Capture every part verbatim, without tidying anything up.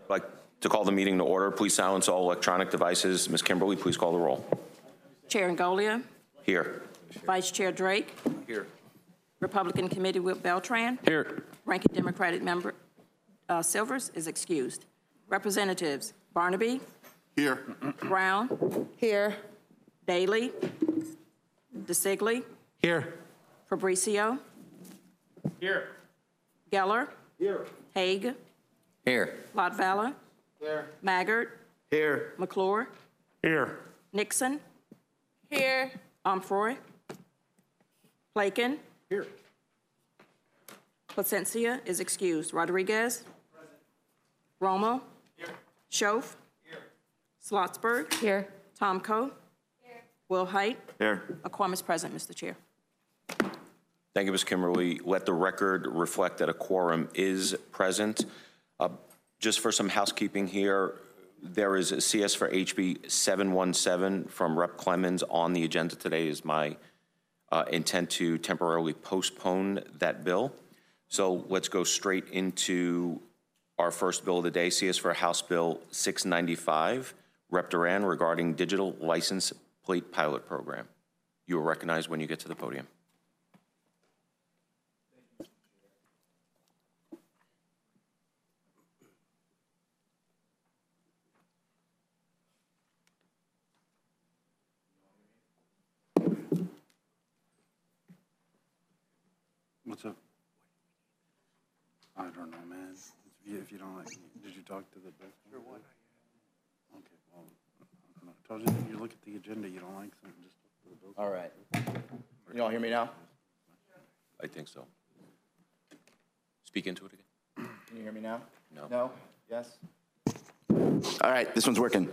I'd like to call the meeting to order. Please silence all electronic devices. Miz Kimberly, please call the roll. Chair Ngolia. Here. Vice Chair Drake. Here. Republican Committee Whip Beltran. Here. Ranking Democratic Member uh, Silvers is excused. Representatives Barnaby. Here. Brown. Here. Daly. DeSigley. Here. Fabricio. Here. Geller. Here. Haig. Here. Lotvala. Here. Maggard. Here. McClure. Here. Nixon. Here. Omfroy. Plakin. Here. Placencia is excused. Rodriguez. Romo. Here. Schoaf. Here. Slotsberg. Here. Tomko. Here. Will Height. Here. A quorum is present, Mister Chair. Thank you, Miz Kimberly. Let the record reflect that a quorum is present. Uh, just for some housekeeping here, there is a C S for H B seven one seven from Representative Clemens on the agenda today. Is my uh, intent to temporarily postpone that bill. So let's go straight into our first bill of the day, C S for House Bill six ninety-five, Representative Duran, regarding digital license plate pilot program. You will recognize when you get to the podium. What's up? I don't know, man. If you, if you don't like, did you talk to the? Sure, why not? Okay, well, I don't know. I told you, you look at the agenda, you don't like something, just look for the bill. All right. You all hear me now? I think so. Speak into it again. Can you hear me now? No. No? Yes? All right, this one's working.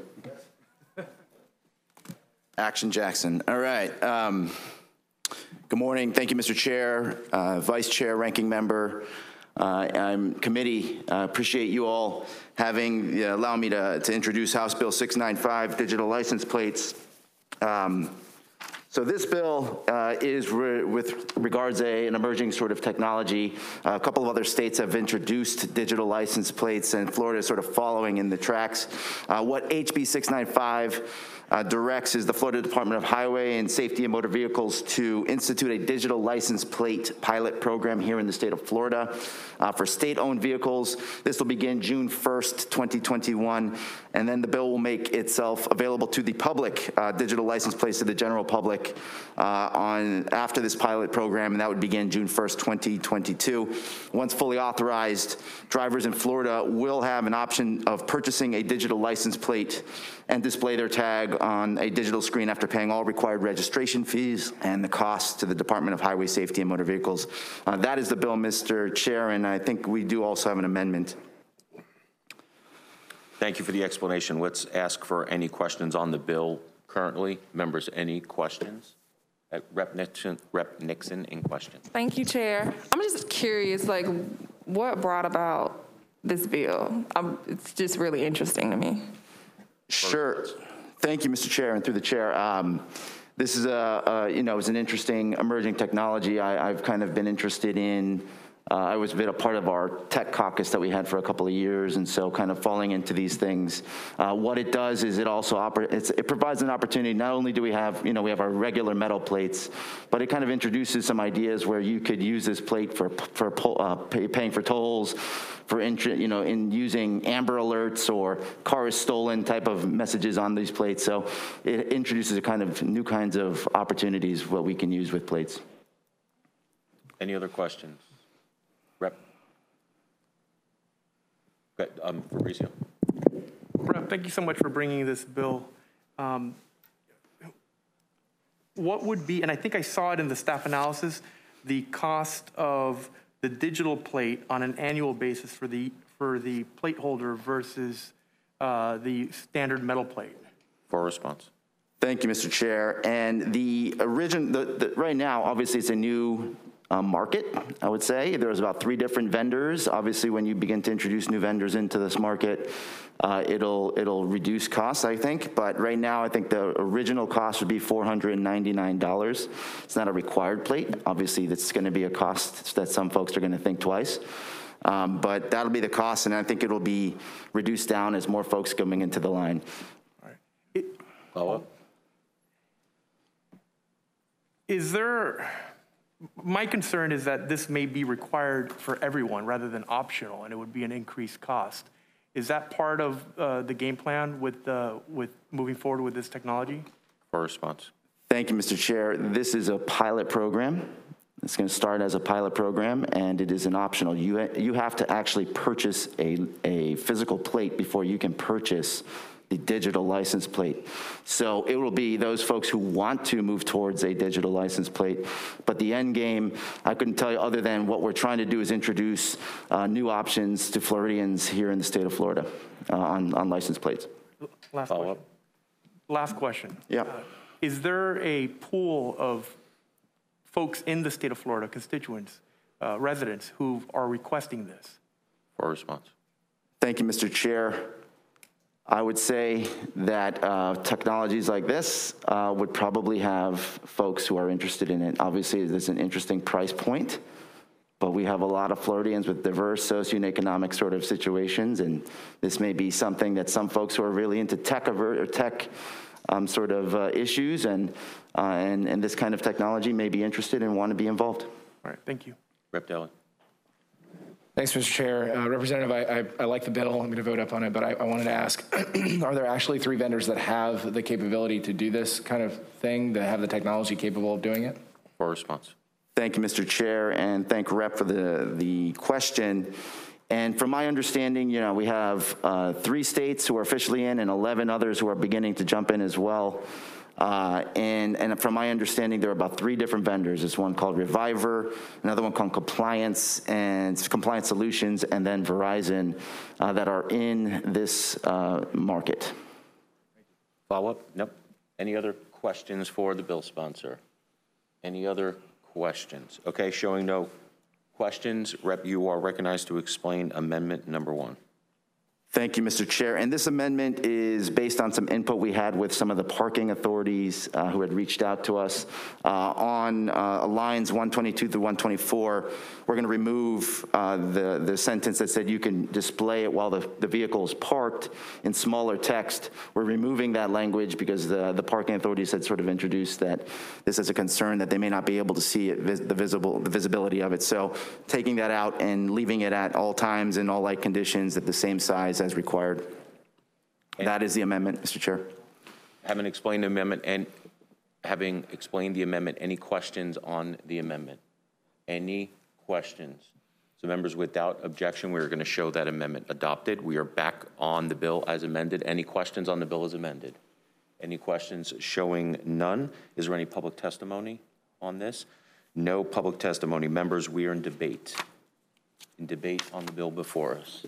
Action Jackson. All right. Um, good morning. Thank you, Mister Chair, uh, Vice Chair, Ranking Member. Uh, I'm committee. Uh, appreciate you all having uh, allow me to, to introduce House Bill six ninety-five, digital license plates. Um, So this bill uh, is re with regards to an emerging sort of technology. Uh, a couple of other states have introduced digital license plates, and Florida is sort of following in the tracks. Uh, what H B six ninety-five uh, directs is the Florida Department of Highway and Safety and Motor Vehicles to institute a digital license plate pilot program here in the state of Florida uh, for state-owned vehicles. This will begin June first, twenty twenty-one, and then the bill will make itself available to the public, uh, digital license plates to the general public uh, on after this pilot program, and that would begin June first, twenty twenty-two. Once fully authorized, drivers in Florida will have an option of purchasing a digital license plate and display their tag on a digital screen after paying all required registration fees and the costs to the Department of Highway Safety and Motor Vehicles. Uh, that is the bill, Mister Chair, and I think we do also have an amendment. Thank you for the explanation. Let's ask for any questions on the bill currently. Members, any questions? Uh, Rep Nixon, Rep Nixon in question. Thank you, Chair. I'm just curious, like, what brought about this bill? Um, it's just really interesting to me. Sure. Thank you, Mister Chair, and through the chair. Um, this is a, a, you know, it's an interesting emerging technology. I, I've kind of been interested in. Uh, I was a bit a part of our tech caucus that we had for a couple of years, and so kind of falling into these things. Uh, what it does is it also oper it's, it provides an opportunity. Not only do we have, you know, we have our regular metal plates, but it kind of introduces some ideas where you could use this plate for for uh, pay, paying for tolls, for entry, you know, in using Amber Alerts or car is stolen type of messages on these plates. So it introduces a kind of new kinds of opportunities what we can use with plates. Any other questions? Rep. Um, Fabricio. Rep, thank you so much for bringing this bill. Um, what would be, and I think I saw it in the staff analysis, the cost of the digital plate on an annual basis for the for the plate holder versus uh, the standard metal plate? For a response. Thank you, Mister Chair. And the origin, the, the, right now, obviously, it's a new um, market, I would say. There's about three different vendors. Obviously, when you begin to introduce new vendors into this market, uh, it'll it'll reduce costs, I think. But right now, I think the original cost would be four hundred ninety-nine dollars. It's not a required plate. Obviously, that's going to be a cost that some folks are going to think twice. Um, But that'll be the cost, and I think it'll be reduced down as more folks coming into the line. Follow-up? Is there, my concern is that this may be required for everyone rather than optional, and it would be an increased cost. Is that part of uh, the game plan with, uh, with moving forward with this technology? For a response. Thank you, Mister Chair. This is a pilot program. It's going to start as a pilot program, and it is an optional. You, ha- you have to actually purchase a, a physical plate before you can purchase the digital license plate. So it will be those folks who want to move towards a digital license plate. But the end game, I couldn't tell you other than what we're trying to do is introduce uh, new options to Floridians here in the state of Florida uh, on, on license plates. Last Follow-up? question. Last question. Yeah. Uh, Is there a pool of folks in the state of Florida, constituents, uh, residents, who are requesting this? For a response. Thank you, Mister Chair. I would say that uh, technologies like this uh, would probably have folks who are interested in it. Obviously, there's an interesting price point, but we have a lot of Floridians with diverse socioeconomic sort of situations, and this may be something that some folks who are really into tech aver- or tech um, sort of uh, issues and, uh, and and this kind of technology may be interested and want to be involved. All right, thank you. Rep Deli. Thanks, Mister Chair. Uh, Representative, I, I, I like the bill. I'm going to vote up on it, but I, I wanted to ask, are there actually three vendors that have the capability to do this kind of thing, that have the technology capable of doing it? For a response. Thank you, Mister Chair, and thank Rep for the, the question. And from my understanding, you know, we have uh, three states who are officially in and eleven others who are beginning to jump in as well. Uh, and, and from my understanding, there are about three different vendors. There's one called Reviver, another one called Compliance and Compliance Solutions, and then Verizon uh, that are in this uh, market. Follow-up? Nope. Any other questions for the bill sponsor? Any other questions? Okay, showing no questions, Rep, you are recognized to explain amendment number one. Thank you, Mister Chair. And this amendment is based on some input we had with some of the parking authorities uh, who had reached out to us uh, on uh, lines one twenty-two through one twenty-four. We're going to remove uh, the, the sentence that said you can display it while the, the vehicle is parked in smaller text. We're removing that language because the, the parking authorities had sort of introduced that this is a concern that they may not be able to see it, vis the, visible, the visibility of it. So taking that out and leaving it at all times in all light conditions at the same size as required. And that is the amendment, Mister Chair. Having explained the amendment and having explained the amendment, any questions on the amendment? Any questions? So members, without objection, we are going to show that amendment adopted. We are back on the bill as amended. Any questions on the bill as amended? Any questions? Showing none. Is there any public testimony on this? No public testimony. Members, we are in debate. In debate on the bill before us.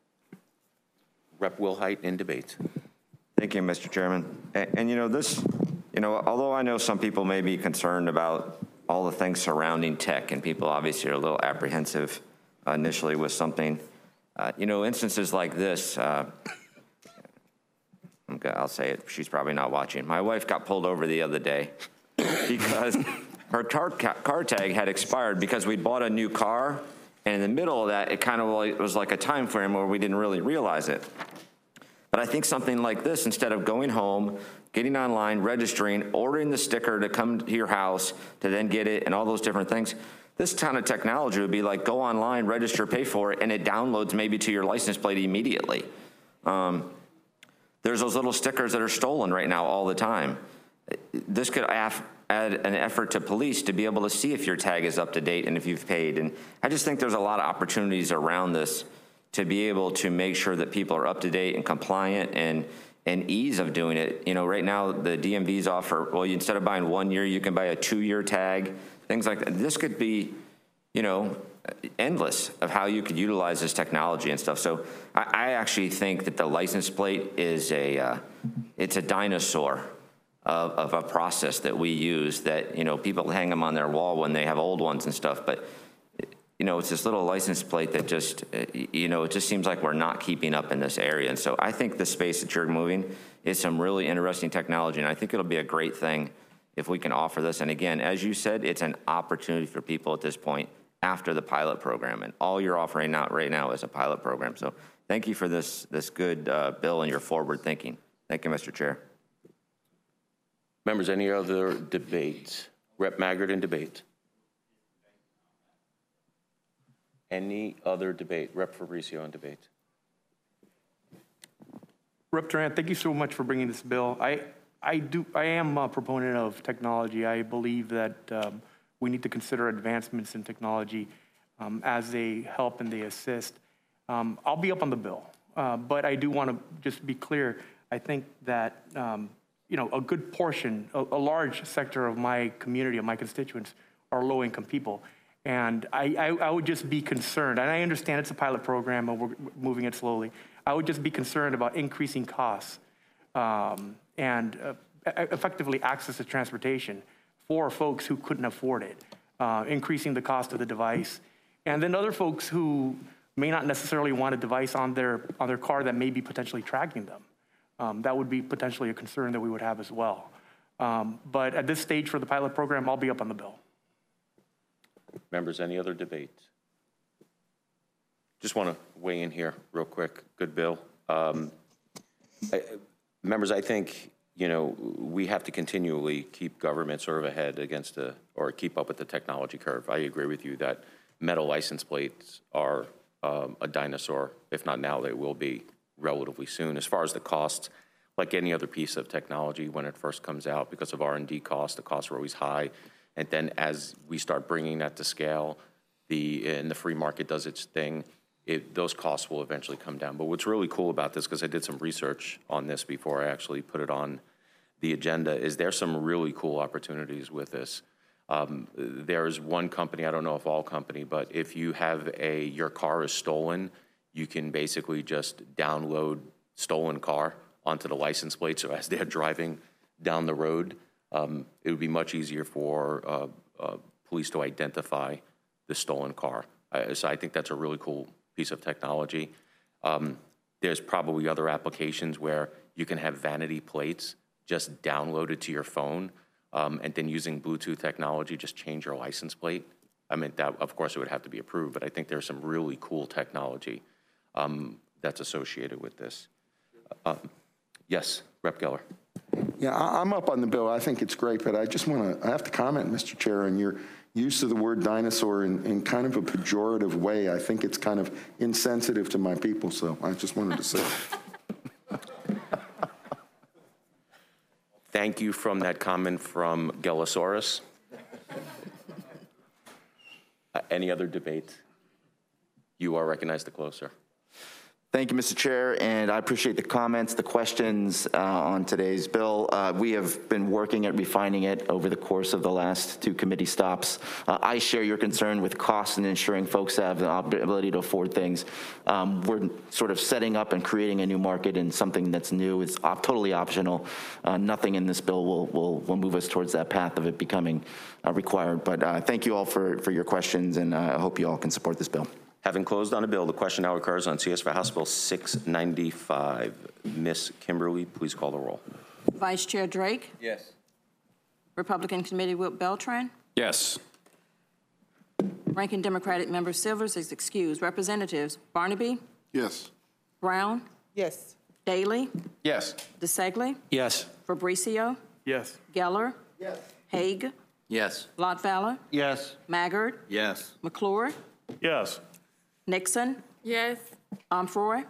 Rep Wilhite in debate. Thank you, Mister Chairman. And, and you know, this, you know, although I know some people may be concerned about all the things surrounding tech, and people obviously are a little apprehensive uh, initially with something, uh, you know, instances like this, uh, okay, I'll say it, she's probably not watching. My wife got pulled over the other day because her car, car tag had expired because we'd bought a new car, and in the middle of that, it kind of like, it was like a time frame where we didn't really realize it. But I think something like this, instead of going home, getting online, registering, ordering the sticker to come to your house to then get it and all those different things, this kind of technology would be like go online, register, pay for it, and it downloads maybe to your license plate immediately. Um, there's those little stickers that are stolen right now all the time. This could add an effort to police to be able to see if your tag is up to date and if you've paid. And I just think there's a lot of opportunities around this to be able to make sure that people are up to date and compliant and and ease of doing it. You know, right now the D M Vs offer, well, you, instead of buying one year, you can buy a two-year tag, things like that. This could be, you know, endless of how you could utilize this technology and stuff. So I, I actually think that the license plate is a, uh, it's a dinosaur of, of a process that we use that, you know, people hang them on their wall when they have old ones and stuff, but you know, it's this little license plate that just, you know, it just seems like we're not keeping up in this area. And so I think the space that you're moving is some really interesting technology, and I think it'll be a great thing if we can offer this. And again, as you said, it's an opportunity for people at this point after the pilot program. And all you're offering out right now is a pilot program. So thank you for this, this good uh, bill and your forward thinking. Thank you, Mister Chair. Members, any other debate? Rep Maggard in debate. Any other debate? Rep Fabricio in debate. Rep Durant, thank you so much for bringing this bill. I, I do, I am a proponent of technology. I believe that um, we need to consider advancements in technology um, as they help and they assist. Um, I'll be up on the bill, uh, but I do want to just be clear. I think that um, you know, a good portion, a, a large sector of my community, of my constituents, are low-income people. And I, I, I would just be concerned, and I understand it's a pilot program and we're moving it slowly. I would just be concerned about increasing costs um, and uh, effectively access to transportation for folks who couldn't afford it, uh, increasing the cost of the device. And then other folks who may not necessarily want a device on their, on their car that may be potentially tracking them. Um, that would be potentially a concern that we would have as well. Um, but at this stage for the pilot program, I'll be up on the bill. Members, any other debate? Just want to weigh in here real quick. Good bill. Um, I, members, I think, you know, we have to continually keep government sort of ahead against the, or keep up with the technology curve. I agree with you that metal license plates are um, a dinosaur. If not now, they will be relatively soon. As far as the costs, like any other piece of technology, when it first comes out, because of R and D costs, the costs are always high. And then as we start bringing that to scale, the and the free market does its thing, it, those costs will eventually come down. But what's really cool about this, because I did some research on this before I actually put it on the agenda, is there's some really cool opportunities with this. Um, there's one company, I don't know if all company, but if you have a, your car is stolen, you can basically just download stolen car onto the license plate. So as they're driving down the road, um, it would be much easier for uh, uh, police to identify the stolen car. Uh, so I think that's a really cool piece of technology. Um, there's probably other applications where you can have vanity plates just downloaded to your phone, um, and then using Bluetooth technology, just change your license plate. I mean, that, of course, it would have to be approved, but I think there's some really cool technology um, that's associated with this. Uh, yes, Rep Geller. Yeah, I- I'm up on the bill. I think it's great, but I just want to, I have to comment, Mister Chair, on your use of the word dinosaur in, in kind of a pejorative way. I think it's kind of insensitive to my people, so I just wanted to say. Thank you from that comment from Gellosaurus. Uh, any other debate? You are recognized to close, sir. Thank you, Mister Chair, and I appreciate the comments, the questions uh, on today's bill. Uh, we have been working at refining it over the course of the last two committee stops. Uh, I share your concern with costs and ensuring folks have the ability to afford things. Um, we're sort of setting up and creating a new market and something that's new. It's op totally optional. Uh, nothing in this bill will, will, will move us towards that path of it becoming uh, required. But uh, thank you all for, for your questions, and uh, I hope you all can support this bill. Having closed on a bill, the question now occurs on C S for House Bill six ninety-five. Miz Kimberly, please call the roll. Vice Chair Drake? Yes. Republican Committee Whip Beltran? Yes. Ranking Democratic Member Silvers is excused. Representatives Barnaby? Yes. Brown? Yes. Daly? Yes. DeSegli? Yes. Fabricio? Yes. Geller? Yes. Haig? Yes. Lottvaller? Yes. Maggard? Yes. McClure? Yes. Nixon? Yes. Omfroy?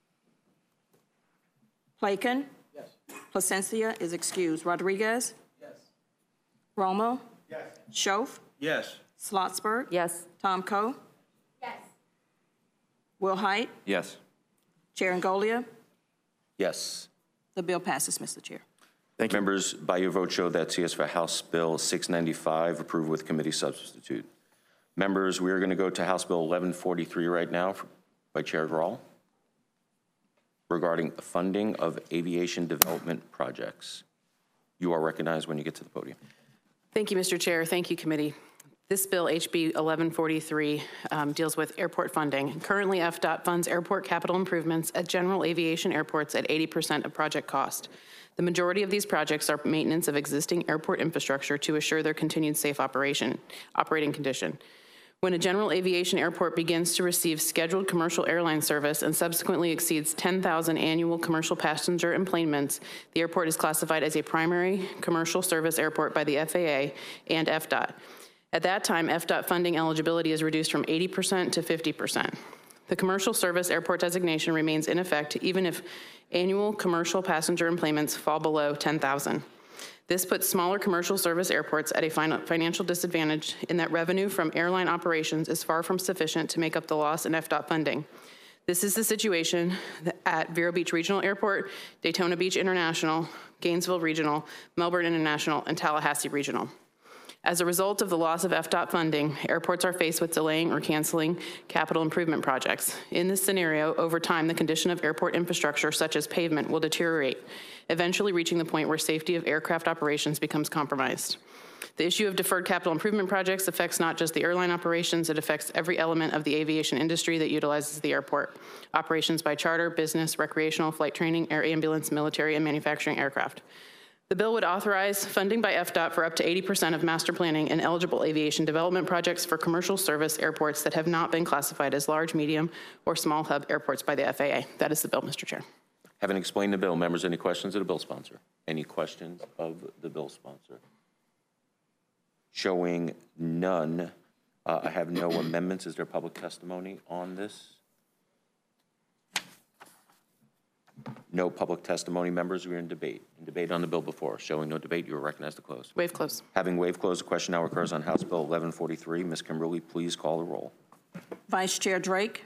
Plaken? Yes. Placencia is excused. Rodriguez? Yes. Romo? Yes. Schoaf? Yes. Slotsberg? Yes. Tom Coe? Yes. Will Height? Yes. Chair Angolia? Yes. The bill passes, Mister Chair. Thank you. Members, by your vote, show that C S for House Bill six ninety-five approved with committee substitute. Members, we are going to go to House Bill eleven forty-three right now by Chair Grawl regarding funding of aviation development projects. You are recognized when you get to the podium. Thank you, Mister Chair. Thank you, committee. This bill, H B eleven forty-three, um, deals with airport funding. Currently, F DOT funds airport capital improvements at general aviation airports at eighty percent of project cost. The majority of these projects are maintenance of existing airport infrastructure to assure their continued safe operation, operating condition. When a general aviation airport begins to receive scheduled commercial airline service and subsequently exceeds ten thousand annual commercial passenger enplanements, the airport is classified as a primary commercial service airport by the F A A and F D O T. At that time, F D O T funding eligibility is reduced from eighty percent to fifty percent. The commercial service airport designation remains in effect even if annual commercial passenger enplanements fall below ten thousand. This puts smaller commercial service airports at a financial disadvantage in that revenue from airline operations is far from sufficient to make up the loss in F D O T funding. This is the situation at Vero Beach Regional Airport, Daytona Beach International, Gainesville Regional, Melbourne International, and Tallahassee Regional. As a result of the loss of F D O T funding, airports are faced with delaying or canceling capital improvement projects. In this scenario, over time, the condition of airport infrastructure, such as pavement, will deteriorate, eventually reaching the point where safety of aircraft operations becomes compromised. The issue of deferred capital improvement projects affects not just the airline operations, it affects every element of the aviation industry that utilizes the airport. Operations by charter, business, recreational, flight training, air ambulance, military, and manufacturing aircraft. The bill would authorize funding by F D O T for up to eighty percent of master planning and eligible aviation development projects for commercial service airports that have not been classified as large, medium, or small hub airports by the F A A. That is the bill, Mister Chair. Having explained the bill, members, any questions of the bill sponsor? Any questions of the bill sponsor? Showing none, uh, I have no amendments. Is there public testimony on this? No public testimony. Members, we are in debate. In debate on the bill before us. Showing no debate, you are recognized to close. Waive close. Having waived close, the question now occurs on House Bill eleven forty-three. Miz Kimberly, please call the roll. Vice Chair Drake.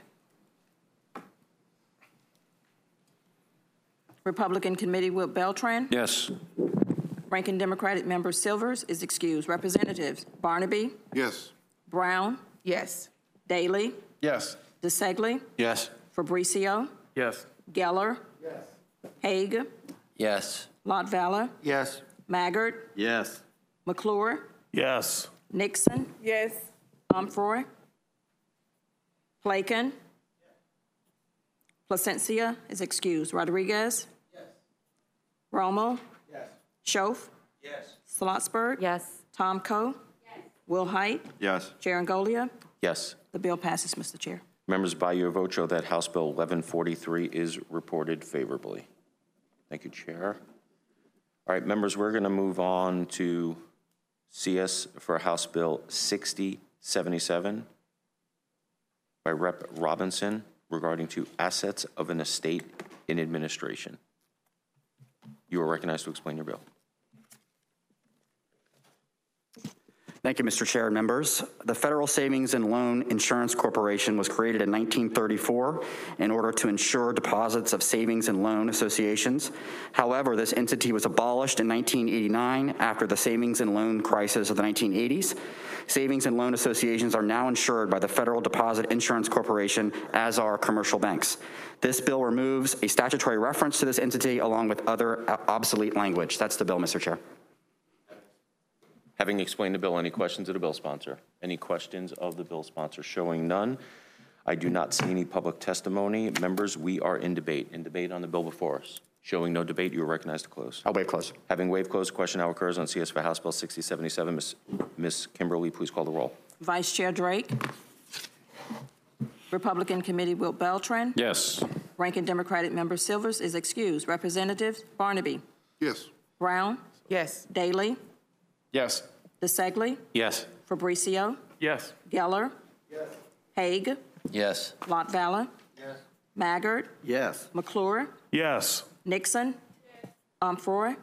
Republican Committee Whip Beltran. Yes. Ranking Democratic Member Silvers is excused. Representatives Barnaby, Yes. Brown, Yes. Daly, Yes. DeSegli, Yes. Fabricio, Yes. Geller, Haig, Yes. Lotvalla, Yes. Maggard, Yes. McClure, Yes. Nixon, Yes. Omfroy, Plaken, Placencia is excused. Rodriguez, Romo, Schoaf, Slotsberg, Yes. Tom Coe, Will Height, Yes. Jarangolia. Yes. The bill passes, Mister Chair. Members, by your vote, show that House Bill eleven forty-three is reported favorably. Thank you, Chair. All right, members, we're going to move on to C S for House Bill sixty seventy-seven by Rep Robinson regarding to assets of an estate in administration. You are recognized to explain your bill. Thank you, Mister Chair and members. The Federal Savings and Loan Insurance Corporation was created in nineteen thirty-four in order to insure deposits of savings and loan associations. However, this entity was abolished in nineteen eighty-nine after the savings and loan crisis of the nineteen eighties. Savings and loan associations are now insured by the Federal Deposit Insurance Corporation, as are commercial banks. This bill removes a statutory reference to this entity along with other obsolete language. That's the bill, Mister Chair. Having explained the bill, any questions of the bill sponsor? Any questions of the bill sponsor? Showing none, I do not see any public testimony. Members, we are in debate. In debate on the bill before us. Showing no debate, you are recognized to close. I'll waive close. Having waived close, the question now occurs on C S for House Bill sixty seventy-seven. Miz Miz Kimberly, please call the roll. Vice Chair Drake. Republican Committee Will Beltran. Yes. Ranking Democratic Member Silvers is excused. Representatives Barnaby, Yes. Brown, Yes. Daly, Yes. DeSegli, Yes. Fabricio, Yes. Geller, Haig, Yes. Lotvalla, Maggard, Yes. McClure, Yes. Nixon, Omfroy,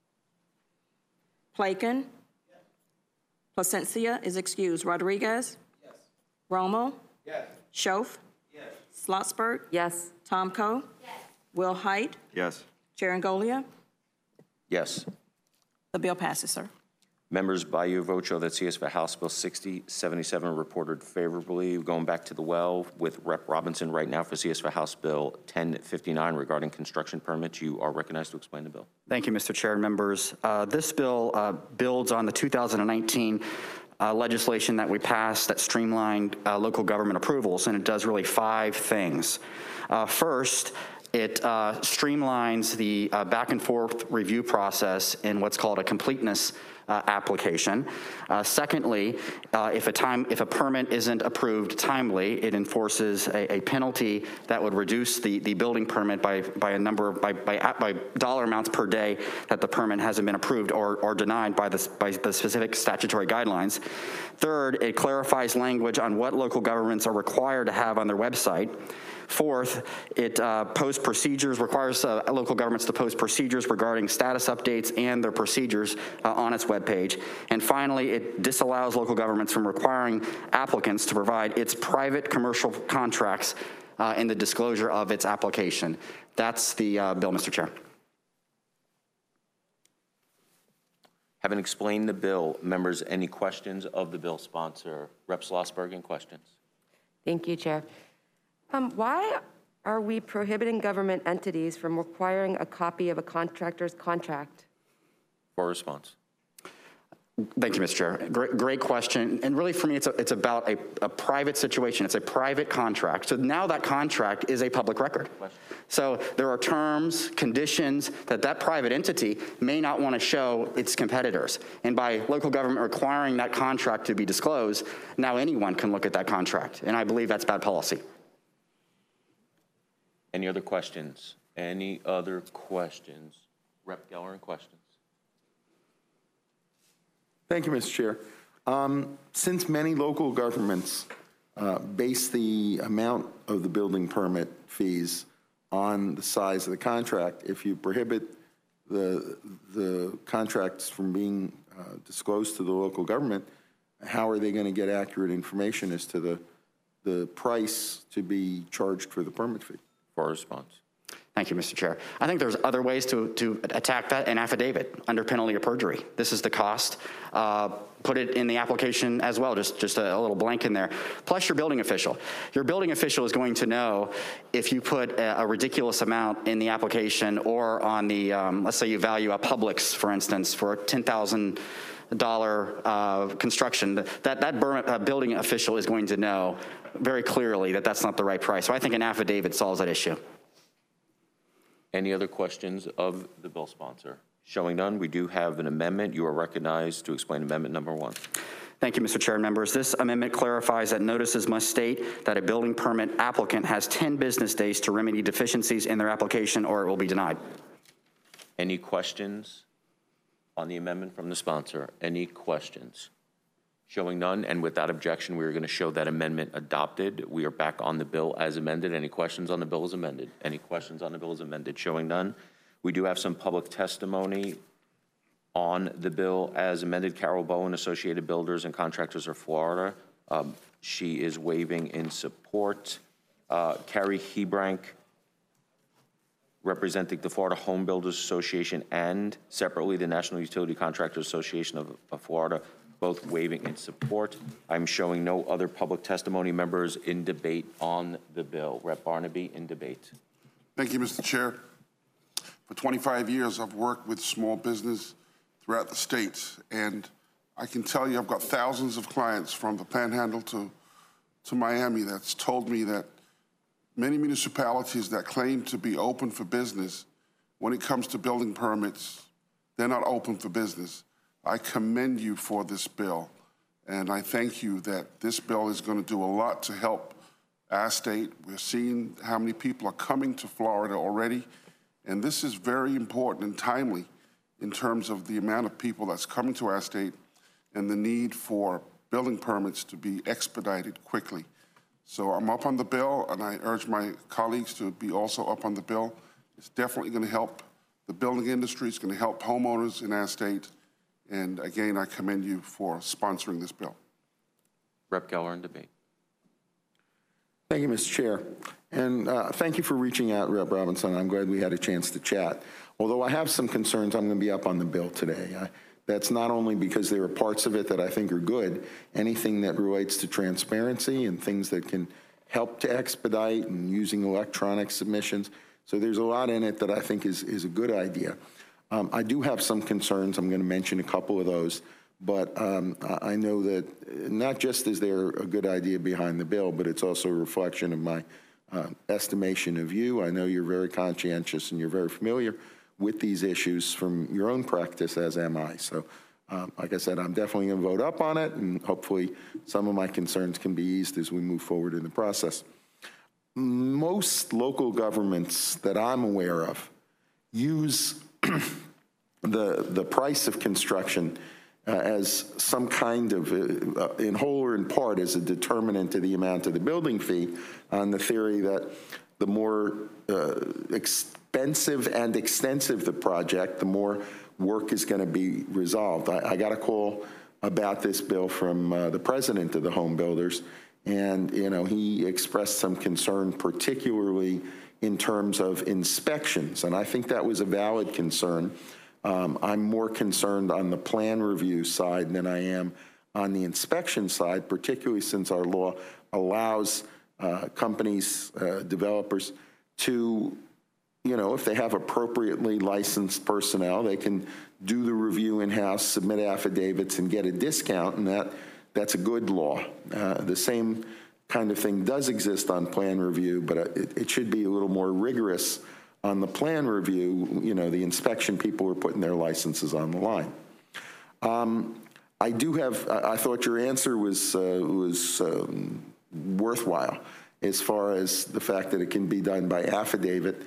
Plaken, Placencia is excused. Rodriguez, Romo, Schoaf, Slotsberg, Yes. Tom Coe, Will Height, Yes. Jarangolia. Yes. The bill passes, sir. Members, by your vote, show that C S for House Bill sixty seventy-seven reported favorably. Going back to the well with Rep Robinson right now for C S for House Bill ten fifty-nine regarding construction permits. You are recognized to explain the bill. Thank you, Mister Chair and members. Uh, this bill uh, builds on the two thousand nineteen uh, legislation that we passed that streamlined uh, local government approvals, and it does really five things. Uh, first, It uh, streamlines the uh, back and forth review process in what's called a completeness uh, application. Uh, secondly, uh, if a time if a permit isn't approved timely, it enforces a, a penalty that would reduce the, the building permit by by a number of, by, by by dollar amounts per day that the permit hasn't been approved or or denied by the by the specific statutory guidelines. Third, it clarifies language on what local governments are required to have on their website. Fourth, it uh, posts procedures, requires uh, local governments to post procedures regarding status updates and their procedures uh, on its webpage. And finally, it disallows local governments from requiring applicants to provide its private commercial contracts uh, in the disclosure of its application. That's the uh, bill, Mister Chair. Having explained the bill, members, any questions of the bill sponsor? Rep Schlossberg, any questions? Thank you, Chair. Um, why are we prohibiting government entities from requiring a copy of a contractor's contract? For a response. Thank you, Mister Chair. Great, great question. And really, for me, it's, a, it's about a, a private situation. It's a private contract. So now that contract is a public record. So there are terms, conditions that that private entity may not want to show its competitors. And by local government requiring that contract to be disclosed, now anyone can look at that contract. And I believe that's bad policy. Any other questions? Any other questions? Rep Geller, any questions? Thank you, Mister Chair. Um, since many local governments uh, base the amount of the building permit fees on the size of the contract, if you prohibit the, the contracts from being uh, disclosed to the local government, how are they going to get accurate information as to the, the price to be charged for the permit fee? For a response. Thank you, Mister Chair. I think there's other ways to, to attack that, an affidavit under penalty of perjury. This is the cost. Uh, put it in the application as well, just, just a, a little blank in there. Plus your building official. Your building official is going to know if you put a, a ridiculous amount in the application or on the, um, let's say you value a Publix, for instance, for ten thousand dollar uh, construction, that, that uh, building official is going to know very clearly that that's not the right price. So I think an affidavit solves that issue. Any other questions of the bill sponsor? Showing none, we do have an amendment. You are recognized to explain amendment number one. Thank you, Mister Chair and members. This amendment clarifies that notices must state that a building permit applicant has ten business days to remedy deficiencies in their application or it will be denied. Any questions on the amendment from the sponsor? Any questions? Showing none, and without objection, we are going to show that amendment adopted. We are back on the bill as amended. Any questions on the bill as amended? Any questions on the bill as amended? Showing none. We do have some public testimony on the bill as amended. Carol Bowen, Associated Builders and Contractors of Florida. Um, she is waiving in support. Uh, Carrie Hebrank, representing the Florida Home Builders Association and separately the National Utility Contractors Association of, of Florida, both waiving in support. I'm showing no other public testimony. Members in debate on the bill. Rep Barnaby in debate. Thank you, Mister Chair. For twenty-five years, I've worked with small business throughout the states, and I can tell you I've got thousands of clients from the Panhandle to, to Miami that's told me that many municipalities that claim to be open for business, when it comes to building permits, they're not open for business. I commend you for this bill, and I thank you that this bill is going to do a lot to help our state. We're seeing how many people are coming to Florida already, and this is very important and timely in terms of the amount of people that's coming to our state and the need for building permits to be expedited quickly. So I'm up on the bill, and I urge my colleagues to be also up on the bill. It's definitely going to help the building industry. It's going to help homeowners in our state. And again, I commend you for sponsoring this bill. Rep Geller in debate. Thank you, Mister Chair. And uh, thank you for reaching out, Rep Robinson. I'm glad we had a chance to chat. Although I have some concerns, I'm going to be up on the bill today. I, that's not only because there are parts of it that I think are good, anything that relates to transparency and things that can help to expedite and using electronic submissions. So there's a lot in it that I think is, is a good idea. Um, I do have some concerns. I'm going to mention a couple of those, but um, I know that not just is there a good idea behind the bill, but it's also a reflection of my uh, estimation of you. I know you're very conscientious and you're very familiar with these issues from your own practice, as am I. So, um, like I said, I'm definitely going to vote up on it, and hopefully some of my concerns can be eased as we move forward in the process. Most local governments that I'm aware of use the, the price of construction uh, as some kind of, uh, in whole or in part, as a determinant of the amount of the building fee, on the theory that the more uh, expensive and extensive the project, the more work is going to be resolved. I, I got a call about this bill from uh, the president of the home builders, and you know he expressed some concern, particularly in terms of inspections, and I think that was a valid concern. Um, I'm more concerned on the plan review side than I am on the inspection side, particularly since our law allows uh, companies, uh, developers, to, you know, if they have appropriately licensed personnel, they can do the review in-house, submit affidavits, and get a discount, and that that's a good law. Uh, the same kind of thing does exist on plan review, but it, it should be a little more rigorous on the plan review. You know, the inspection people are putting their licenses on the line. Um, I do have, I thought your answer was, uh, was um, worthwhile as far as the fact that it can be done by affidavit.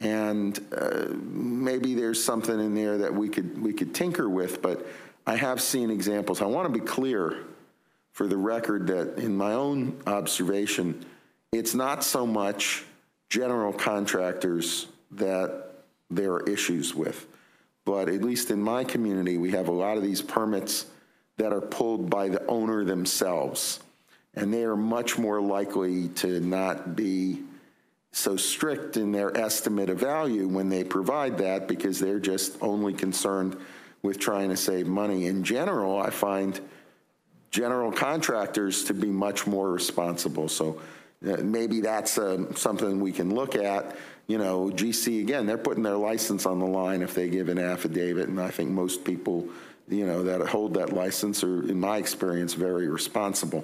And uh, maybe there's something in there that we could, we could tinker with, but I have seen examples. I want to be clear for the record that in my own observation, it's not so much general contractors that there are issues with. But at least in my community, we have a lot of these permits that are pulled by the owner themselves. And they are much more likely to not be so strict in their estimate of value when they provide that, because they're just only concerned with trying to save money. In general, I find general contractors to be much more responsible. So uh, maybe that's uh, something we can look at. You know, G C, again, they're putting their license on the line if they give an affidavit, and I think most people, you know, that hold that license are, in my experience, very responsible.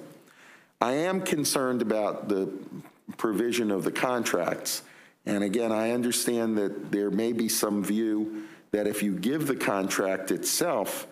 I am concerned about the provision of the contracts, and again, I understand that there may be some view that if you give the contract itself,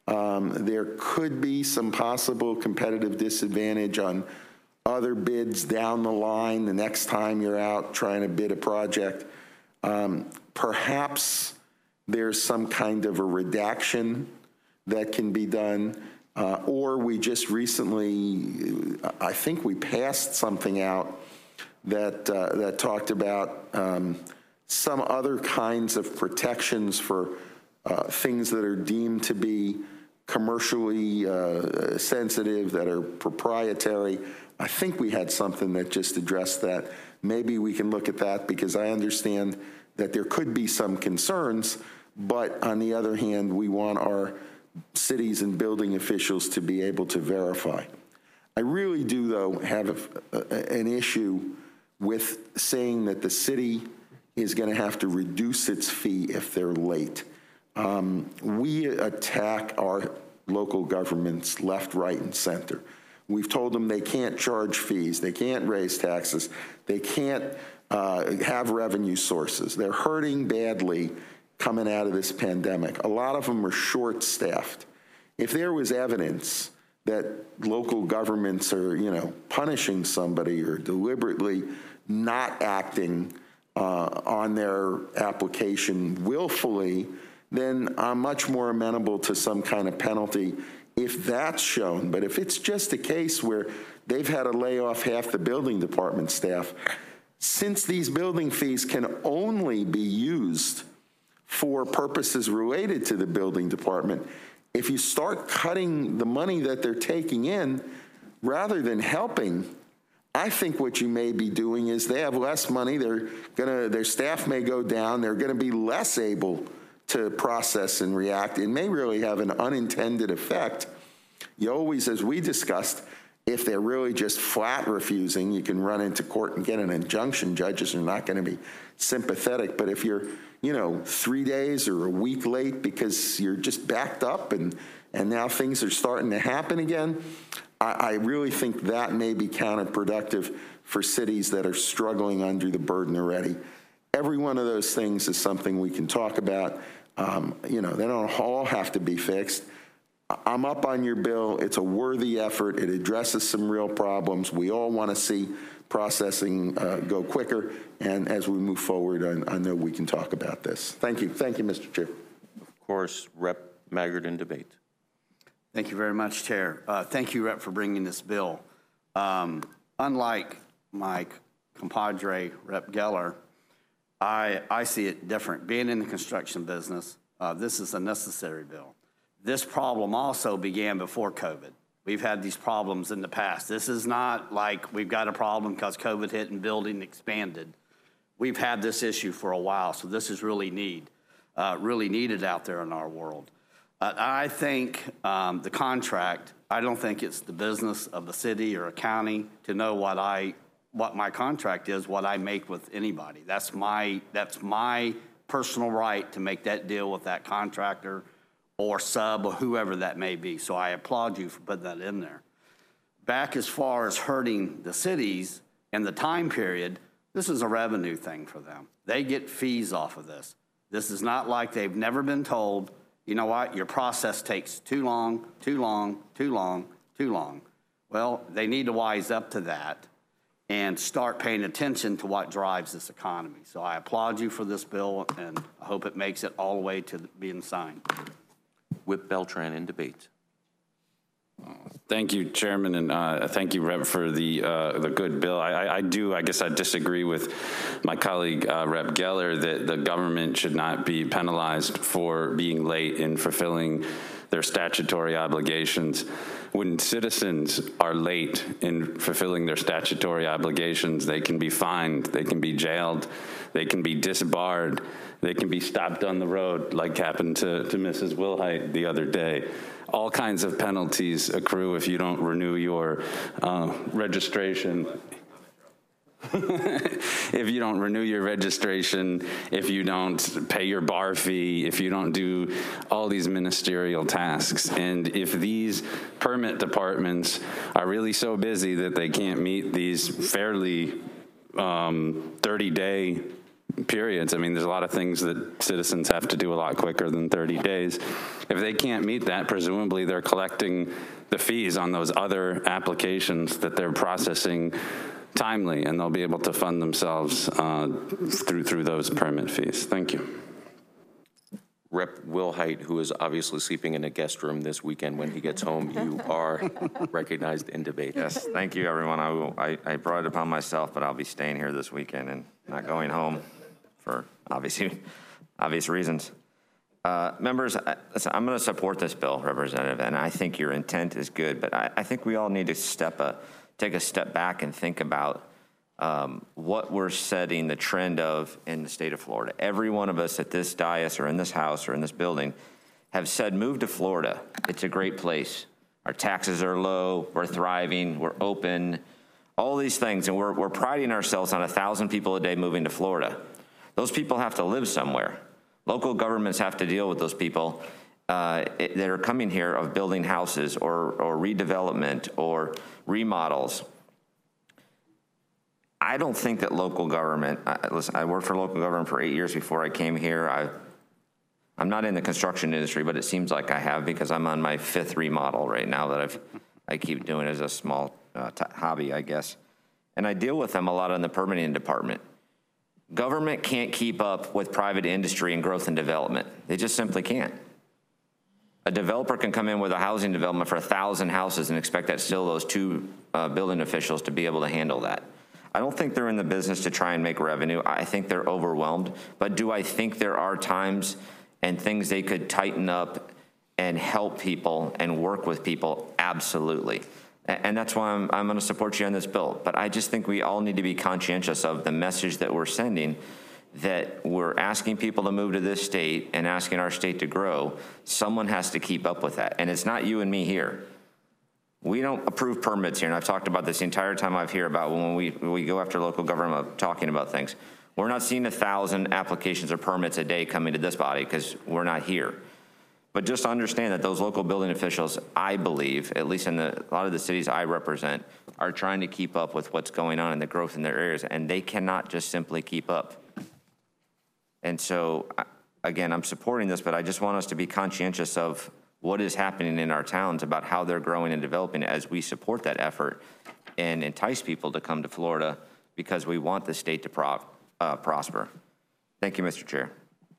um, there could be some possible competitive disadvantage on other bids down the line the next time you're out trying to bid a project. Um, perhaps there's some kind of a redaction that can be done, uh, or we just recently, I think we passed something out that, uh, that talked about um, some other kinds of protections for uh, things that are deemed to be commercially uh, sensitive, that are proprietary. I think we had something that just addressed that. Maybe we can look at that, because I understand that there could be some concerns, but on the other hand, we want our cities and building officials to be able to verify. I really do, though, have a, a, an issue with saying that the city is going to have to reduce its fee if they're late. Um, we attack our local governments left, right, and center. We've told them they can't charge fees, they can't raise taxes, they can't uh, have revenue sources. They're hurting badly coming out of this pandemic. A lot of them are short-staffed. If there was evidence that local governments are, you know, punishing somebody or deliberately not acting uh, on their application willfully, then I'm much more amenable to some kind of penalty if that's shown. But if it's just a case where they've had to lay off half the building department staff, since these building fees can only be used for purposes related to the building department, if you start cutting the money that they're taking in, rather than helping, I think what you may be doing is they have less money, they're gonna, their staff may go down, they're gonna be less able to process and react. It may really have an unintended effect. You always, as we discussed, if they're really just flat refusing, you can run into court and get an injunction. Judges are not going to be sympathetic. But if you're, you know, three days or a week late because you're just backed up and, and now things are starting to happen again, I, I really think that may be counterproductive for cities that are struggling under the burden already. Every one of those things is something we can talk about. Um, you know, they don't all have to be fixed. I'm up on your bill. It's a worthy effort. It addresses some real problems. We all want to see processing uh, go quicker. And as we move forward, I, I know we can talk about this. Thank you. Thank you, Mister Chair. Of course, Representative Maggard in debate. Thank you very much, Chair. Uh, thank you, Rep, for bringing this bill. Um, unlike my compadre, Representative Geller, I, I see it different. Being in the construction business, uh, this is a necessary bill. This problem also began before COVID. We've had these problems in the past. This is not like we've got a problem because COVID hit and building expanded. We've had this issue for a while, so this is really need, uh, really needed out there in our world. Uh, I think um, the contract, I don't think it's the business of the city or a county to know what I, what my contract is, what I make with anybody. That's my, that's my personal right to make that deal with that contractor or sub or whoever that may be. So I applaud you for putting that in there. Back as far as hurting the cities and the time period, this is a revenue thing for them. They get fees off of this. This is not like they've never been told, you know what, your process takes too long, too long, too long, too long. Well, they need to wise up to that and start paying attention to what drives this economy. So I applaud you for this bill, and I hope it makes it all the way to being signed. Whip Beltran in debate. Thank you, Chairman, and uh, thank you, Rep, for the uh, the good bill. I, I, I do, I guess I disagree with my colleague, uh, Rep Geller, that the government should not be penalized for being late in fulfilling their statutory obligations. When citizens are late in fulfilling their statutory obligations, they can be fined, they can be jailed, they can be disbarred, they can be stopped on the road, like happened to, to Missus Wilhite the other day. All kinds of penalties accrue if you don't renew your uh, registration. If you don't renew your registration, if you don't pay your bar fee, if you don't do all these ministerial tasks. And if these permit departments are really so busy that they can't meet these fairly um, thirty-day periods. I mean, there's a lot of things that citizens have to do a lot quicker than thirty days. If they can't meet that, presumably they're collecting the fees on those other applications that they're processing timely, and they'll be able to fund themselves uh, through through those permit fees. Thank you. Representative Wilhite, who is obviously sleeping in a guest room this weekend when he gets home, you are recognized in debate. Yes, thank you, everyone. I, will, I, I brought it upon myself, but I'll be staying here this weekend and not going home for obviously obvious reasons. Uh, members, I, listen, I'm going to support this bill, Representative, and I think your intent is good, but I, I think we all need to step a, take a step back and think about um, what we're setting the trend of in the state of Florida. Every one of us at this dais or in this house or in this building have said, move to Florida. It's a great place. Our taxes are low, we're thriving, we're open, all these things, and we're, we're priding ourselves on a thousand people a day moving to Florida. Those people have to live somewhere. Local governments have to deal with those people uh, that are coming here of building houses or, or redevelopment or remodels. I don't think that local government, uh, listen, I worked for local government for eight years before I came here. I, I'm not in the construction industry, but it seems like I have because I'm on my fifth remodel right now that I've, I keep doing as a small uh, t hobby, I guess. And I deal with them a lot in the permitting department. Government can't keep up with private industry and growth and development. They just simply can't. A developer can come in with a housing development for a thousand houses and expect that still those two uh, building officials to be able to handle that. I don't think they're in the business to try and make revenue. I think they're overwhelmed. But do I think there are times and things they could tighten up and help people and work with people? Absolutely. And that's why I'm, I'm going to support you on this bill. But I just think we all need to be conscientious of the message that we're sending, that we're asking people to move to this state and asking our state to grow. Someone has to keep up with that. And it's not you and me here. We don't approve permits here, and I've talked about this the entire time I've here about when we, when we go after local government talking about things. We're not seeing a thousand applications or permits a day coming to this body because we're not here. But just understand that those local building officials, I believe, at least in the, a lot of the cities I represent, are trying to keep up with what's going on in the growth in their areas, and they cannot just simply keep up. And so, again, I'm supporting this, but I just want us to be conscientious of what is happening in our towns about how they're growing and developing as we support that effort and entice people to come to Florida because we want the state to pro uh, prosper. Thank you, Mister Chair.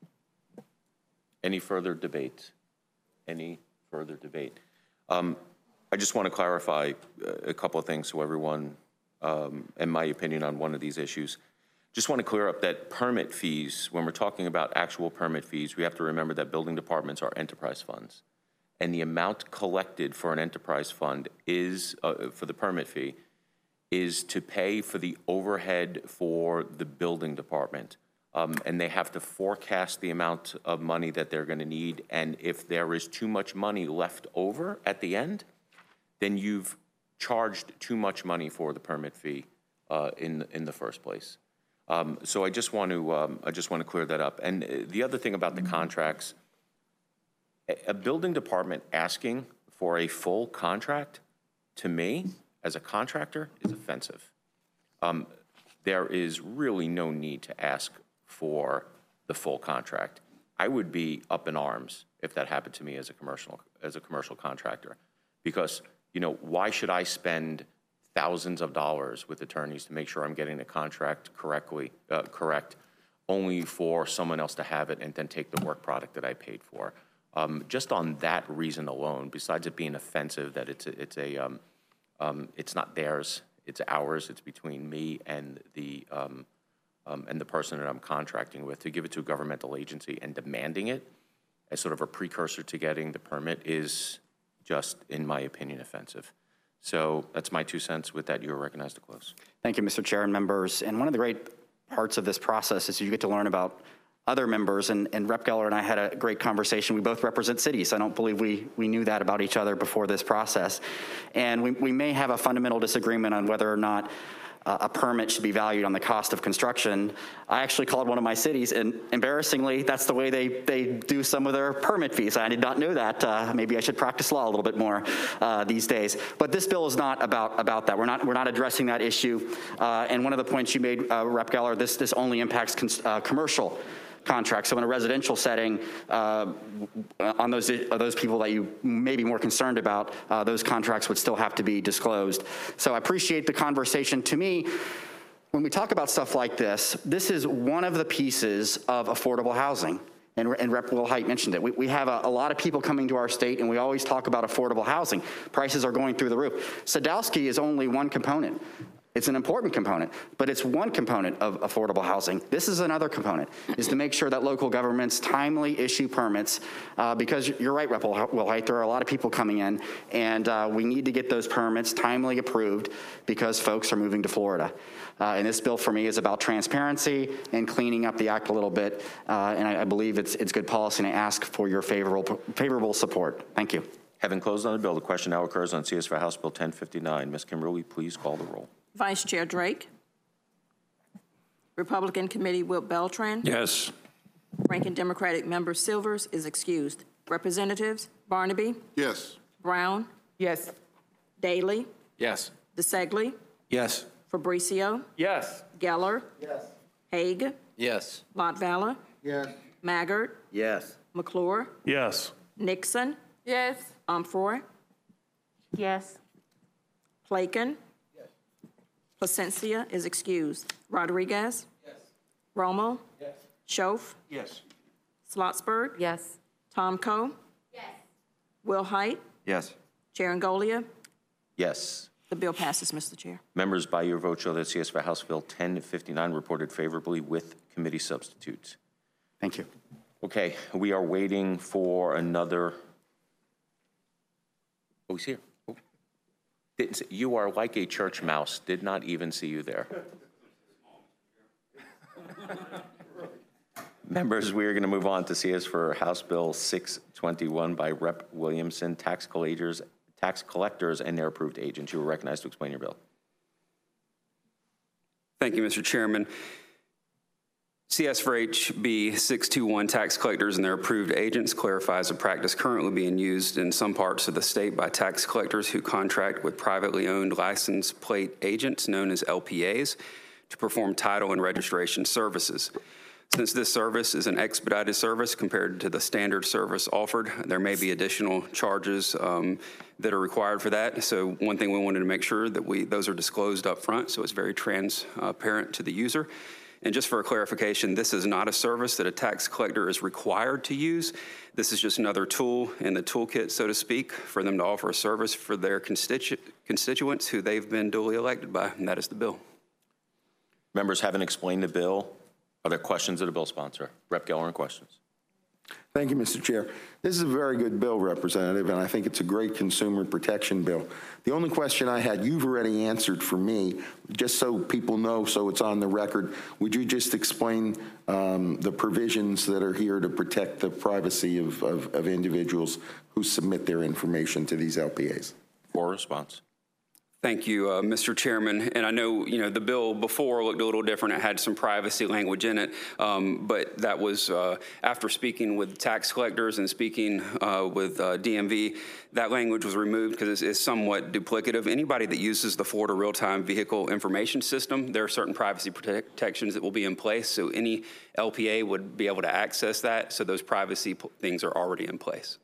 Any further debate? Any further debate? Um, I just want to clarify a couple of things so everyone, um, and my opinion on one of these issues. Just want to clear up that permit fees, when we're talking about actual permit fees, we have to remember that building departments are enterprise funds. And the amount collected for an enterprise fund is, uh, for the permit fee, is to pay for the overhead for the building department. Um, and they have to forecast the amount of money that they're going to need. And if there is too much money left over at the end, then you've charged too much money for the permit fee uh, in in the first place. Um, so I just want to um, I just want to clear that up. And the other thing about the contracts, a, a building department asking for a full contract, to me as a contractor, is offensive. Um, there is really no need to ask for the full contract. I would be up in arms if that happened to me as a commercial as a commercial contractor, because you know, why should I spend thousands of dollars with attorneys to make sure I'm getting the contract correctly uh, correct, only for someone else to have it and then take the work product that I paid for? Um, just on that reason alone, besides it being offensive that it's a, it's a um, um, it's not theirs, it's ours. It's between me and the um, Um, and the person that I'm contracting with, to give it to a governmental agency and demanding it as sort of a precursor to getting the permit is just, in my opinion, offensive. So that's my two cents. With that, you're recognized to close. Thank you, Mister Chair and members. And one of the great parts of this process is you get to learn about other members, and, and Representative Geller and I had a great conversation. We both represent cities. I don't believe we, we knew that about each other before this process. And we, we may have a fundamental disagreement on whether or not Uh, a permit should be valued on the cost of construction. I actually called one of my cities, and embarrassingly, that's the way they, they do some of their permit fees. I did not know that. Uh, maybe I should practice law a little bit more uh, these days. But this bill is not about, about that. We're not, we're not addressing that issue. Uh, and one of the points you made, uh, Representative Geller, this, this only impacts cons uh, commercial contracts. So in a residential setting, uh, on those uh, those people that you may be more concerned about, uh, those contracts would still have to be disclosed. So I appreciate the conversation. To me, when we talk about stuff like this, this is one of the pieces of affordable housing. And, and Representative Will Hite mentioned it. We, we have a, a lot of people coming to our state, and we always talk about affordable housing. Prices are going through the roof. Sadowski is only one component. It's an important component, but it's one component of affordable housing. This is another component, is to make sure that local governments timely issue permits, uh, because you're right, Representative Will Hite, there are a lot of people coming in, and uh, we need to get those permits timely approved because folks are moving to Florida. Uh, and this bill for me is about transparency and cleaning up the act a little bit, uh, and I, I believe it's, it's good policy, and I ask for your favorable, favorable support. Thank you. Having closed on the bill, the question now occurs on C S for House Bill ten fifty-nine. Miz Kimberly, please call the roll. Vice Chair Drake. Republican Committee Wilt Beltran. Yes. Ranking Democratic Member Silvers is excused. Representatives Barnaby. Yes. Brown. Yes. Daley. Yes. DeSegli. Yes. Fabricio. Yes. Geller. Yes. Haig. Yes. Lottvaller. Yes. Maggard. Yes. McClure. Yes. Nixon. Yes. Umfroy. Yes. Plaken. Yes. Placencia is excused. Rodriguez. Yes. Romo. Yes. Schoaf. Yes. Slotsberg. Yes. Tomco. Yes. Will Hite. Yes. Chair Angolia. Yes. The bill passes, Mister Chair. Members, by your vote, show that C S for House Bill ten fifty-nine reported favorably with committee substitutes. Thank you. Okay, we are waiting for another. Oh, he's here. Oh. Didn't see, you are like a church mouse. Did not even see you there. Members, we are going to move on to C S for House Bill six twenty-one by Representative Williamson, tax collectors, tax collectors and their approved agents. You are recognized to explain your bill. Thank you, Mister Chairman. C S for H B six twenty-one, tax collectors and their approved agents, clarifies a practice currently being used in some parts of the state by tax collectors who contract with privately owned license plate agents known as L P As to perform title and registration services. Since this service is an expedited service compared to the standard service offered, there may be additional charges um, that are required for that. So one thing we wanted to make sure that we those are disclosed up front, so it's very transparent to the user. And just for a clarification, this is not a service that a tax collector is required to use. This is just another tool in the toolkit, so to speak, for them to offer a service for their constitu constituents who they've been duly elected by, and that is the bill. Members haven't explained the bill. Are there questions of the bill sponsor? Representative Geller, questions? Thank you, Mister Chair. This is a very good bill, Representative, and I think it's a great consumer protection bill. The only question I had, you've already answered for me, just so people know, so it's on the record. Would you just explain um, the provisions that are here to protect the privacy of, of, of individuals who submit their information to these L P As? For response. Thank you, uh, Mister Chairman. And I know, you know, the bill before looked a little different. It had some privacy language in it, um, but that was uh, after speaking with tax collectors and speaking uh, with uh, D M V, that language was removed because it's, it's somewhat duplicative. Anybody that uses the Florida Real-Time Vehicle Information System, there are certain privacy protections that will be in place, so any L P A would be able to access that, so those privacy things are already in place.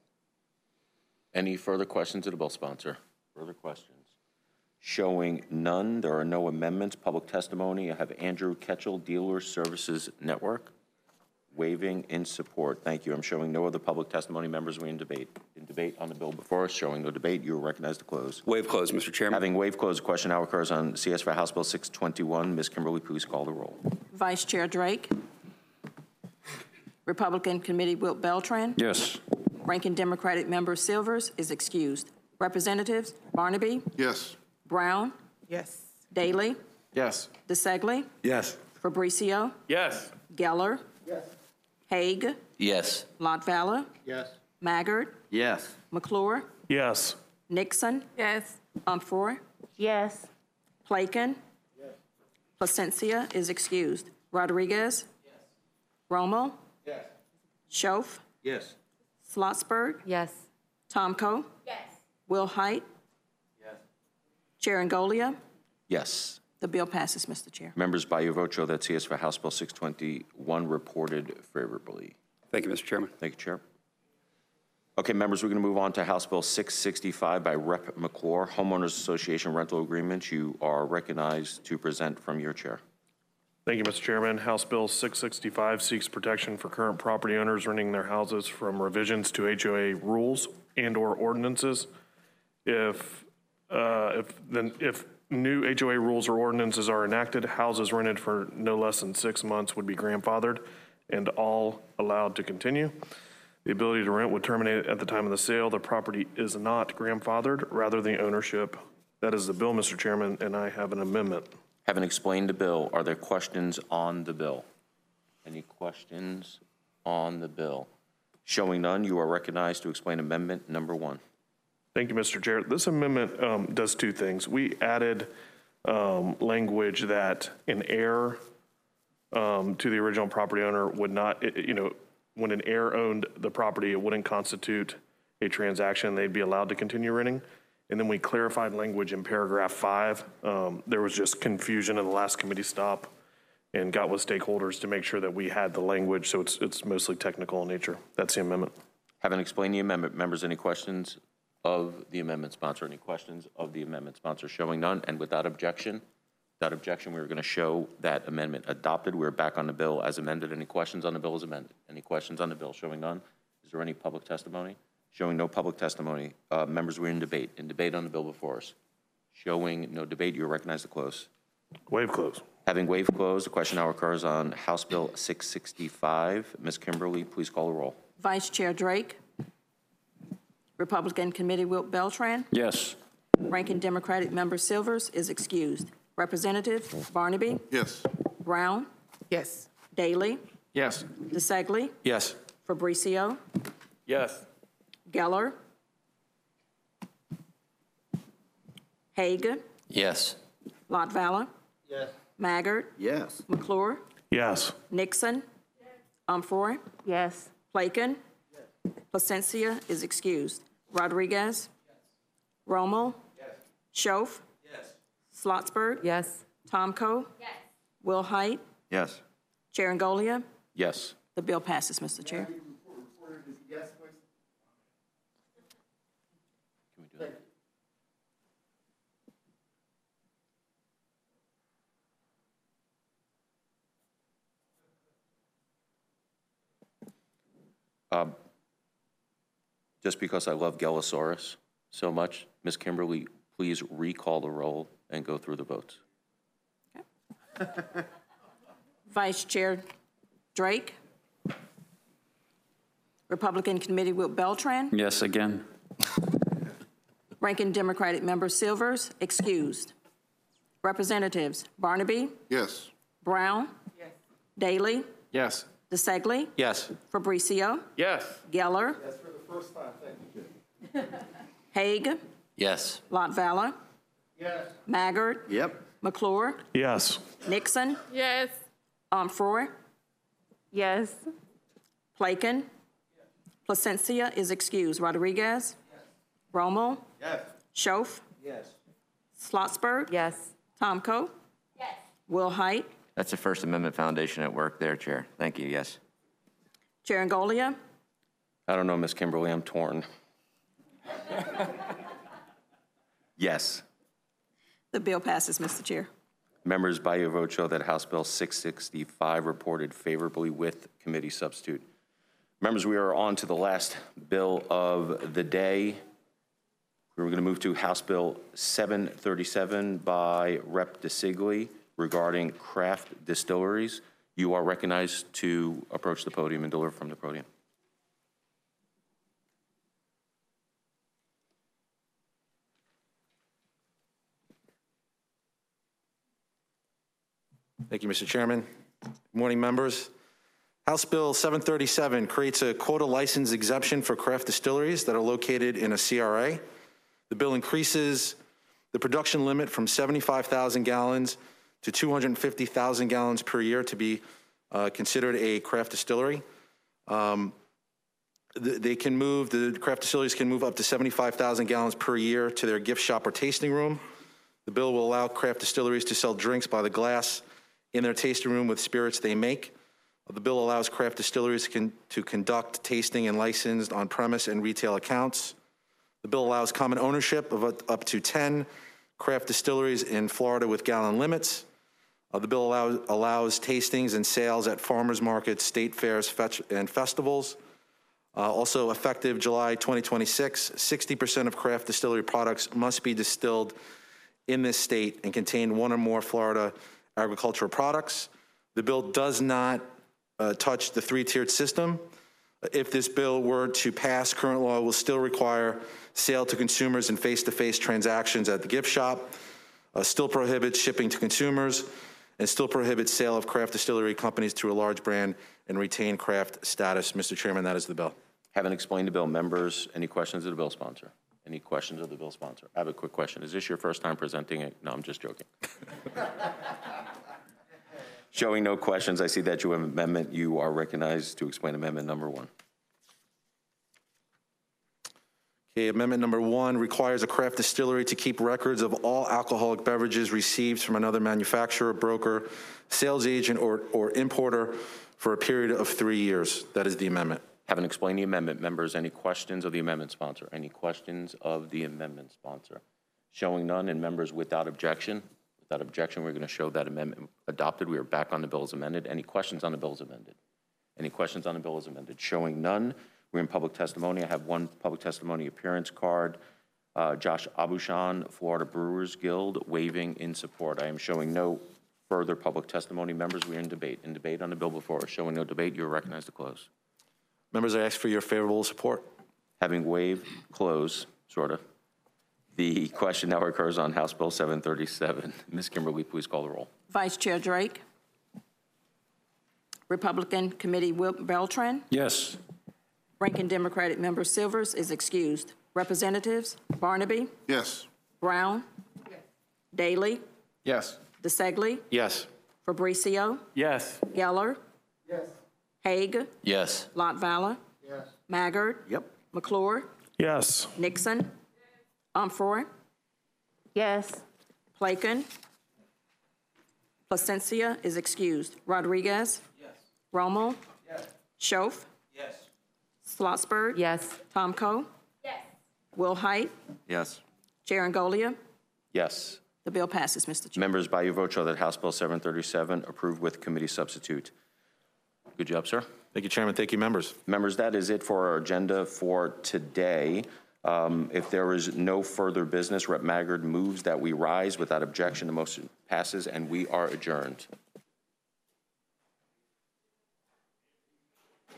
Any further questions of the bill sponsor? Further questions? Showing none, there are no amendments. Public testimony. I have Andrew Ketchell, Dealer Services Network, waving in support. Thank you. I'm showing no other public testimony. Members, we in debate. In debate on the bill before us. Showing no debate, you are recognized to close. Waive close, Mister Chairman. Having waive close, the question now occurs on C S for House Bill six twenty-one. Miz Kimberly, please call the roll. Vice Chair Drake. Republican Committee Wilt Beltran. Yes. Ranking Democratic Member Silvers is excused. Representatives Barnaby, Yes. Brown, Yes. Daley, Yes. DeSegli, Yes. Fabricio, Yes. Geller, Haig, Yes. Lotvalla, Yes. Maggard, Yes. McClure, Yes. Nixon, Yes. Umfor, Yes. Plaken, Placencia is excused. Rodriguez, Romo, Schoaf, Yes. Slotsberg, Yes. Tomko, Will Height, Chair Angolia. Yes. The bill passes, Mister Chair. Members, by your vote, show that C S for House Bill six twenty-one reported favorably. Thank you, Mister Chairman. Thank you, Chair. Okay, members, we're going to move on to House Bill six sixty-five by Representative McClure, Homeowners Association Rental Agreements. You are recognized to present from your chair. Thank you, Mister Chairman. House Bill six sixty-five seeks protection for current property owners renting their houses from revisions to H O A rules and/or ordinances. If uh, if then if new H O A rules or ordinances are enacted, houses rented for no less than six months would be grandfathered and all allowed to continue. The ability to rent would terminate at the time of the sale. The property is not grandfathered, rather the ownership. That is the bill, Mister Chairman, and I have an amendment. Having explained the bill, are there questions on the bill? Any questions on the bill? Showing none, you are recognized to explain amendment number one. Thank you, Mister Chair. This amendment um, does two things. We added um, language that an heir um, to the original property owner would not, it, you know, when an heir owned the property, it wouldn't constitute a transaction. They'd be allowed to continue renting. And then we clarified language in paragraph five. Um, there was just confusion in the last committee stop, and got with stakeholders to make sure that we had the language, so it's, it's mostly technical in nature. That's the amendment. Having explained the amendment, members, any questions of the amendment sponsor? Any questions of the amendment sponsor? Showing none, and without objection, without objection, we are going to show that amendment adopted. We're back on the bill as amended. Any questions on the bill as amended? Any questions on the bill? Showing none. Is there any public testimony? Showing no public testimony. Uh, members, we're in debate. In debate on the bill before us. Showing no debate, you're recognized to close. Waive close. Having waived close, the question now occurs on House Bill six sixty-five. Miz Kimberly, please call the roll. Vice Chair Drake. Republican Committee Wilt Beltran. Yes. Ranking Democratic Member Silvers is excused. Representative Barnaby, Yes. Brown, Yes. Daley, Yes. DeSegli, Yes. Fabricio, Yes. Geller, Haig, Yes. Lotvalla, Yes. Maggard, Yes. McClure, Yes. Nixon. Umfroy. Yes. Plaken. Placencia is excused. Rodriguez. Rommel. Schoaf. Slotsberg. Yes. Tomco. Will Height. Yes. Chair Angolia. Yes. The bill passes, Mister Chair. Um, Just because I love Gellosaurus so much, Miz Kimberly, please recall the roll and go through the votes. Vice Chair Drake. Republican Committee Whip Beltran. Yes, again. Ranking Democratic Member Silvers, excused. Representatives Barnaby, Yes. Brown, Daley, Yes. DeSegli, Yes. Fabricio, Yes. Geller, That's for the first time, thank you. Haig, Yes. Lotvalla, Yes. Maggard, Yep. McClure, Yes. Nixon, Yes. Umfroy, Yes. Plaken, Placencia is excused. Rodriguez, Rommel, Yes. Schoaf, Yes. Slotsberg, Yes. Tomco, Will Height, That's the First Amendment Foundation at work there, Chair. Thank you, yes. Chair Angolia, I don't know, Miz Kimberly, I'm torn. Yes. the bill passes, Mister Chair. Members, by your vote, show that House Bill six sixty-five reported favorably with committee substitute. Members, we are on to the last bill of the day. We're going to move to House Bill seven thirty-seven by Representative DeSegli regarding craft distilleries. You are recognized to approach the podium and deliver from the podium. Thank you, Mister Chairman. Good morning, members. House Bill seven thirty-seven creates a quota license exemption for craft distilleries that are located in a C R A. The bill increases the production limit from seventy-five thousand gallons to two hundred fifty thousand gallons per year to be uh, considered a craft distillery. Um, th they can move, the craft distilleries can move up to seventy-five thousand gallons per year to their gift shop or tasting room. The bill will allow craft distilleries to sell drinks by the glass in their tasting room with spirits they make. The bill allows craft distilleries can, to conduct tasting and licensed on-premise and retail accounts. The bill allows common ownership of up to ten craft distilleries in Florida with gallon limits. Uh, the bill allows, allows tastings and sales at farmers markets, state fairs, fetch, and festivals. Uh, also effective July twenty twenty-six, sixty percent of craft distillery products must be distilled in this state and contain one or more Florida agricultural products. The bill does not uh, touch the three-tiered system. If this bill were to pass, current law will still require sale to consumers and face-to-face transactions at the gift shop, uh, still prohibits shipping to consumers, and still prohibits sale of craft distillery companies to a large brand and retain craft status. Mister Chairman, that is the bill. Having explained the bill, members, any questions of the bill sponsor? Any questions of the bill sponsor? I have a quick question. Is this your first time presenting it? No, I'm just joking. Showing no questions, I see that you have an amendment. You are recognized to explain amendment number one. Okay, amendment number one requires a craft distillery to keep records of all alcoholic beverages received from another manufacturer, broker, sales agent, or, or importer for a period of three years. That is the amendment. Having explained the amendment, members, any questions of the amendment sponsor? Any questions of the amendment sponsor? Showing none, and members without objection. Without objection, we're going to show that amendment adopted. We are back on the bill as amended. Any questions on the bill as amended? Any questions on the bill as amended? Showing none, we're in public testimony. I have one public testimony appearance card. Uh, Josh Abushan, Florida Brewers Guild, waiving in support. I am showing no further public testimony. Members, we are in debate. In debate on the bill before us. Showing no debate, you are recognized to close. Members, I ask for your favorable support. Having waived, close, sort of. The question now occurs on House Bill seven thirty-seven. Miz Kimberly, please call the roll. Vice Chair Drake. Republican Committee Whip Beltran. Yes. Ranking Democratic Member Silvers is excused. Representatives Barnaby, Yes. Brown, Daley, Yes. DeSegli, Yes. Fabricio, Yes. Geller. Yes. Haig, Yes. Lotvala. Yes. Maggard. Yep. McClure, Yes. Nixon, Umfroy, Yes. Plaken. Placencia is excused. Rodriguez. Yes. Rommel. Yes. Schoaf. Yes. Slotsberg. Yes. Tomco. Yes. Will Height. Yes. Chair Angolia. Yes. The bill passes, Mister Chair. Members, by your vote, show that House Bill seven thirty-seven approved with committee substitute. Good job, sir. Thank you, Chairman. Thank you, members. Members, that is it for our agenda for today. Um, if there is no further business, Representative Maggard moves that we rise without objection. The motion passes, and we are adjourned.